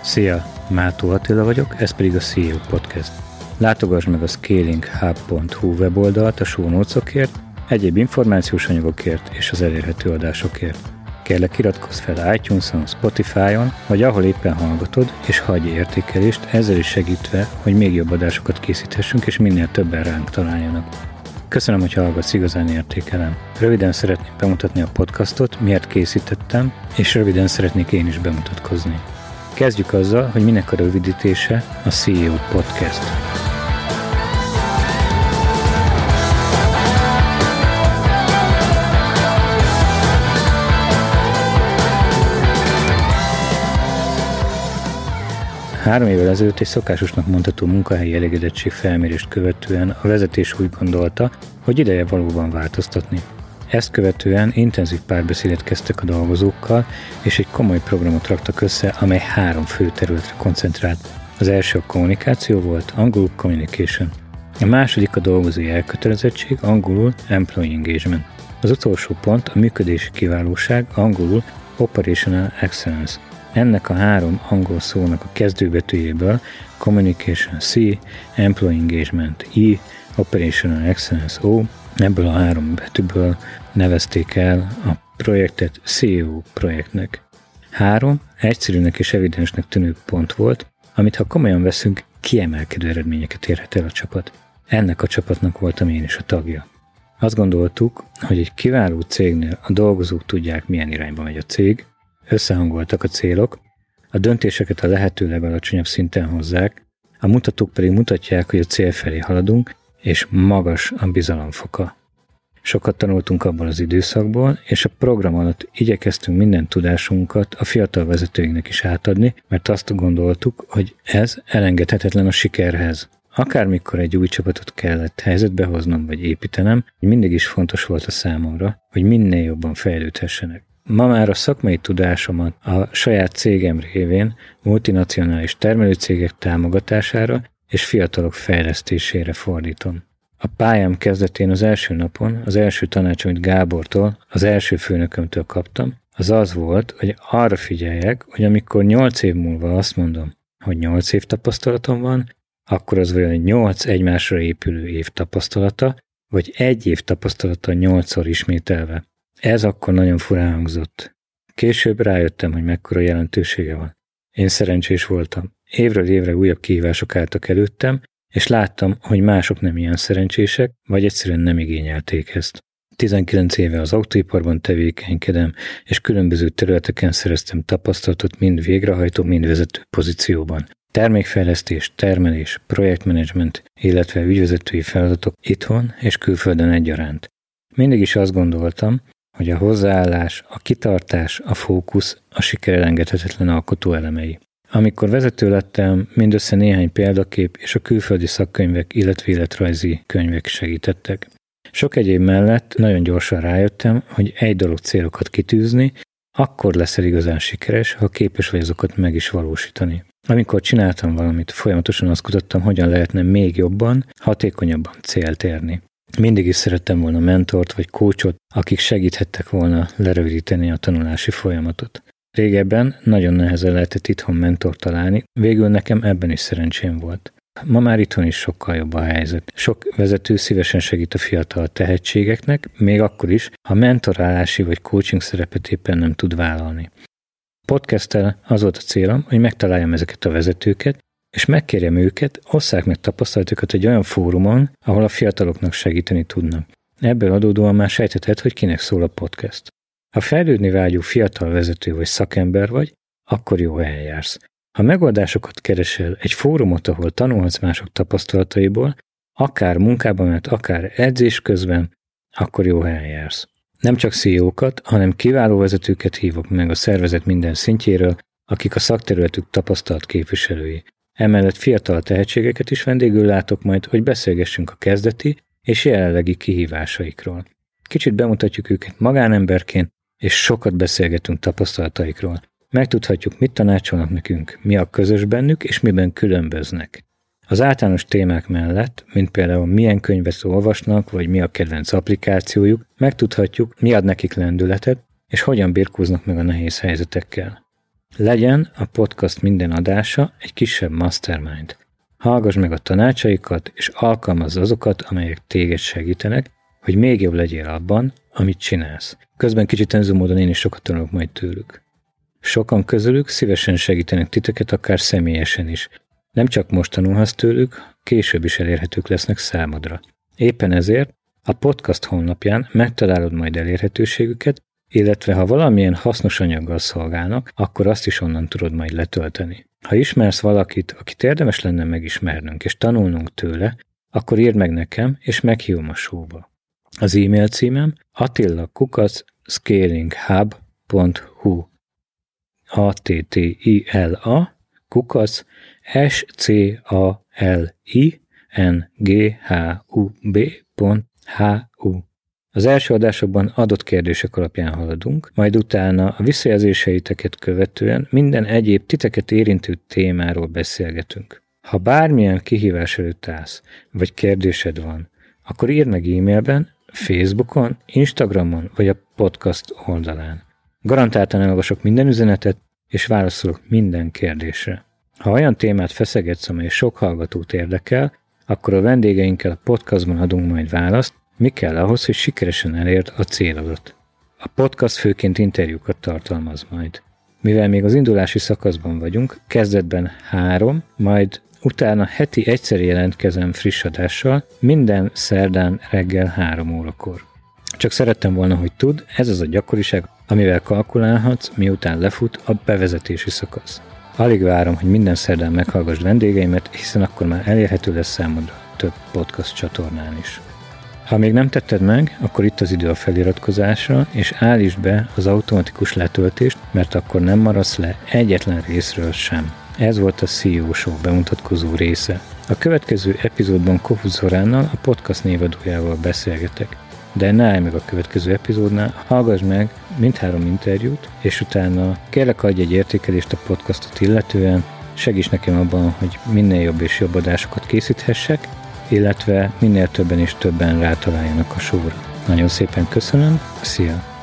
Szia! Mátó Attila vagyok, ez pedig a CEO Podcast. Látogass meg a scalinghub.hu weboldalt a show notesokért, egyéb információs anyagokért és az elérhető adásokért. Kérlek, iratkozz fel iTunes-on, Spotify-on, vagy ahol éppen hallgatod, és hagyj értékelést, ezzel is segítve, hogy még jobb adásokat készíthessünk, és minél többen ránk találjanak. Köszönöm, hogy hallgatsz, igazán értékelem. Röviden szeretném bemutatni a podcastot, miért készítettem, és röviden szeretnék én is bemutatkozni. Kezdjük azzal, hogy minek a rövidítése a CEO Podcast. Három évvel ezelőtt egy szokásosnak mondható munkahelyi elégedettség felmérést követően a vezetés úgy gondolta, hogy ideje valóban változtatni. Ezt követően intenzív párbeszédet kezdtek a dolgozókkal, és egy komoly programot raktak össze, amely 3 fő területre koncentrált. Az első a kommunikáció volt, angolul communication. A második a dolgozói elkötelezettség, angolul employee engagement. Az utolsó pont a működési kiválóság, angolul operational excellence. Ennek a 3 angol szónak a kezdőbetűjéből communication C, employee engagement I, operational excellence O, ebből a 3 betűből nevezték el a projektet CEO projektnek. 3 egyszerűnek és evidensnek tűnő pont volt, amit ha komolyan veszünk, kiemelkedő eredményeket érhet el a csapat. Ennek a csapatnak voltam én is a tagja. Azt gondoltuk, hogy egy kiváló cégnél a dolgozók tudják, milyen irányba megy a cég, összehangoltak a célok, a döntéseket a lehető legalacsonyabb szinten hozzák, a mutatók pedig mutatják, hogy a cél felé haladunk, és magas a bizalomfoka. Sokat tanultunk abból az időszakból, és a program alatt igyekeztünk minden tudásunkat a fiatal vezetőinknek is átadni, mert azt gondoltuk, hogy ez elengedhetetlen a sikerhez. Akármikor egy új csapatot kellett helyzetbe hoznom vagy építenem, mindig is fontos volt a számomra, hogy minél jobban fejlődhessenek. Ma már a szakmai tudásomat a saját cégem révén multinacionális termelőcégek támogatására és fiatalok fejlesztésére fordítom. A pályám kezdetén az első napon az első tanács, amit Gábortól, az első főnökömtől kaptam, az volt, hogy arra figyeljek, hogy amikor 8 év múlva azt mondom, hogy 8 év tapasztalatom van, akkor az olyan 8 egymásra épülő év tapasztalata, vagy 1 év tapasztalata 8-szor ismételve. Ez akkor nagyon furán hangzott. Később rájöttem, hogy mekkora jelentősége van. Én szerencsés voltam. Évről évre újabb kihívások álltak előttem, és láttam, hogy mások nem ilyen szerencsések, vagy egyszerűen nem igényelték ezt. 19 éve az autóiparban tevékenykedem, és különböző területeken szereztem tapasztalatot mind végrehajtó, mind vezető pozícióban. Termékfejlesztés, termelés, projektmenedzsment, illetve ügyvezetői feladatok itthon és külföldön egyaránt. Mindig is azt gondoltam, hogy a hozzáállás, a kitartás, a fókusz a siker elengedhetetlen alkotó elemei. Amikor vezető lettem, mindössze néhány példakép és a külföldi szakkönyvek, illetve életrajzi könyvek segítettek. Sok egyéb mellett nagyon gyorsan rájöttem, hogy egy dolog célokat kitűzni, akkor leszel igazán sikeres, ha képes vagy azokat meg is valósítani. Amikor csináltam valamit, folyamatosan azt kutattam, hogyan lehetne még jobban, hatékonyabban célt érni. Mindig is szerettem volna mentort vagy coachot, akik segíthettek volna lerövidíteni a tanulási folyamatot. Régebben nagyon nehezen lehetett itthon mentort találni, végül nekem ebben is szerencsém volt. Ma már itthon is sokkal jobb a helyzet. Sok vezető szívesen segít a fiatal tehetségeknek, még akkor is, ha mentorálási vagy coaching szerepet éppen nem tud vállalni. Podcasttel az volt a célom, hogy megtaláljam ezeket a vezetőket, és megkérjem őket, osszák meg tapasztalatokat egy olyan fórumon, ahol a fiataloknak segíteni tudnak. Ebből adódóan már sejtheted, hogy kinek szól a podcast. Ha fejlődni vágyó fiatal vezető vagy szakember vagy, akkor jó helyen jársz. Ha megoldásokat keresel, egy fórumot, ahol tanulhatsz mások tapasztalataiból, akár munkában, mert akár edzés közben, akkor jó helyen jársz. Nem csak CEO-kat, hanem kiváló vezetőket hívok meg a szervezet minden szintjéről, akik a szakterületük tapasztalt képviselői. Emellett fiatal tehetségeket is vendégül látok majd, hogy beszélgessünk a kezdeti és jelenlegi kihívásaikról. Kicsit bemutatjuk őket magánemberként, és sokat beszélgetünk tapasztalataikról. Megtudhatjuk, mit tanácsolnak nekünk, mi a közös bennük, és miben különböznek. Az általános témák mellett, mint például milyen könyvet olvasnak, vagy mi a kedvenc applikációjuk, megtudhatjuk, mi ad nekik lendületet, és hogyan birkóznak meg a nehéz helyzetekkel. Legyen a podcast minden adása egy kisebb mastermind. Hallgass meg a tanácsaikat, és alkalmazz azokat, amelyek téged segítenek, hogy még jobb legyél abban, amit csinálsz. Közben kicsit önző módon én is sokat tanulok majd tőlük. Sokan közülük szívesen segítenek titeket, akár személyesen is. Nem csak most tanulhatsz tőlük, később is elérhetők lesznek számodra. Éppen ezért a podcast honlapján megtalálod majd elérhetőségüket, illetve ha valamilyen hasznos anyaggal szolgálnak, akkor azt is onnan tudod majd letölteni. Ha ismersz valakit, akit érdemes lenne megismernünk és tanulnunk tőle, akkor írd meg nekem, és meghívom a showba. Az e-mail címem attila@scalinghub.hu attila@scalinghub.hu. Az első adásokban adott kérdések alapján haladunk, majd utána a visszajelzéseiteket követően minden egyéb titeket érintő témáról beszélgetünk. Ha bármilyen kihívás előtt állsz, vagy kérdésed van, akkor írd meg e-mailben, Facebookon, Instagramon vagy a podcast oldalán. Garantáltan elolvasok minden üzenetet, és válaszolok minden kérdésre. Ha olyan témát feszegetsz, amely sok hallgatót érdekel, akkor a vendégeinkkel a podcastban adunk majd választ, mi kell ahhoz, hogy sikeresen elérd a célodat. A podcast főként interjúkat tartalmaz majd. Mivel még az indulási szakaszban vagyunk, kezdetben 3, majd utána heti egyszer jelentkezem friss adással, minden szerdán reggel 3 órakor. Csak szerettem volna, hogy tudd, ez az a gyakoriság, amivel kalkulálhatsz, miután lefut a bevezetési szakasz. Alig várom, hogy minden szerdán meghallgassd vendégeimet, hiszen akkor már elérhető lesz számodra több podcast csatornán is. Ha még nem tetted meg, akkor itt az idő a feliratkozásra, és állítsd be az automatikus letöltést, mert akkor nem maradsz le egyetlen részről sem. Ez volt a CEO Show bemutatkozó része. A következő epizódban Kofu Zoránnal, a podcast névadójával beszélgetek. De ne állj meg a következő epizódnál, hallgass meg mindhárom interjút, és utána kérlek adj egy értékelést a podcastot illetően, segíts nekem abban, hogy minél jobb és jobb adásokat készíthessek, illetve minél többen és többen rátaláljanak a showra. Nagyon szépen köszönöm, szia!